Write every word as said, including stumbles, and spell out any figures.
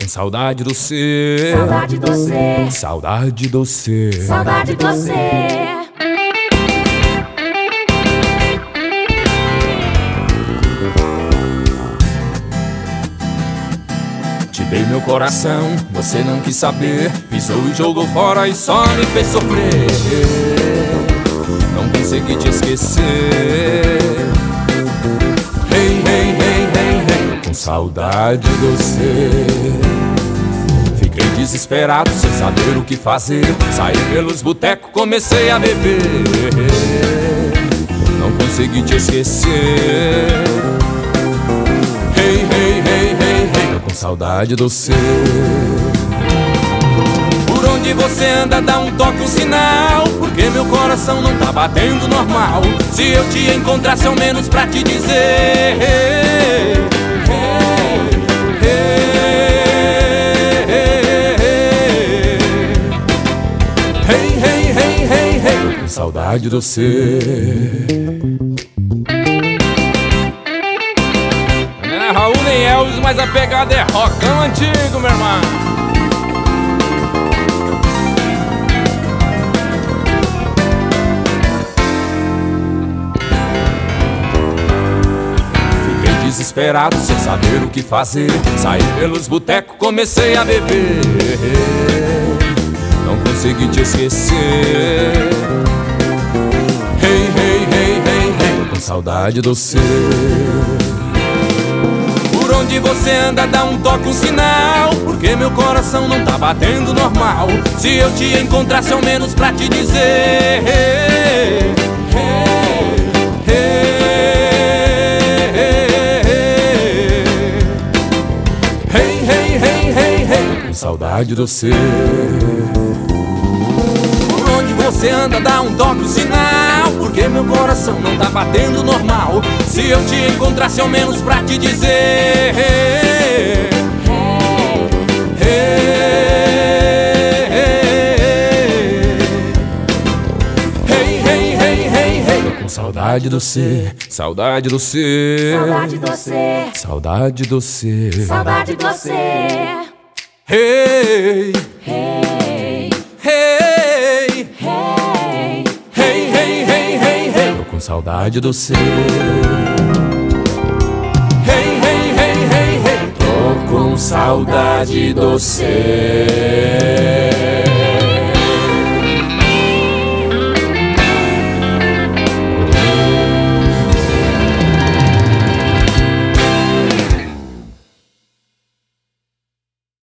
saudade do cê, saudade do cê, saudade do cê, saudade do cê. Te dei meu coração, você não quis saber, pisou e jogou fora e só me fez sofrer. Não consegui te esquecer. Hey, hey, hey, hey, hey, com saudade do cê. Fiquei desesperado, sem saber o que fazer. Saí pelos botecos, comecei a beber. Não consegui te esquecer. Hey, hey, hey, hey, hey, com saudade do cê. Por onde você anda, dá um toque, um sinal, porque meu coração não tá batendo normal. Se eu te encontrasse ao menos pra te dizer hey, hey, hey, hey, hey, hey, hey, hey, com saudade do cê. Não é Raul nem Elvis, mas a pegada é rockão antigo, meu irmão. Desesperado, sem saber o que fazer. Saí pelos botecos, comecei a beber. Não consegui te esquecer. Hey, hey, hey, hey, hey, com saudade do cê. Por onde você anda, dá um toque, um sinal, porque meu coração não tá batendo normal. Se eu te encontrasse ao menos pra te dizer hey, hey, hey, saudade do cê. Por onde você anda, dá um toque, um sinal, porque meu coração não tá batendo normal. Se eu te encontrasse ao menos pra te dizer hey, hey, hey, hey, hey, hey, hey, com saudade do cê, saudade do cê, saudade do cê, saudade do cê, saudade do cê. Hey, hey, hey, hey, hey, hey, hey, hey, hey, tô com saudade do cê. Hey, hey, hey, hey, hey, tô com saudade do cê.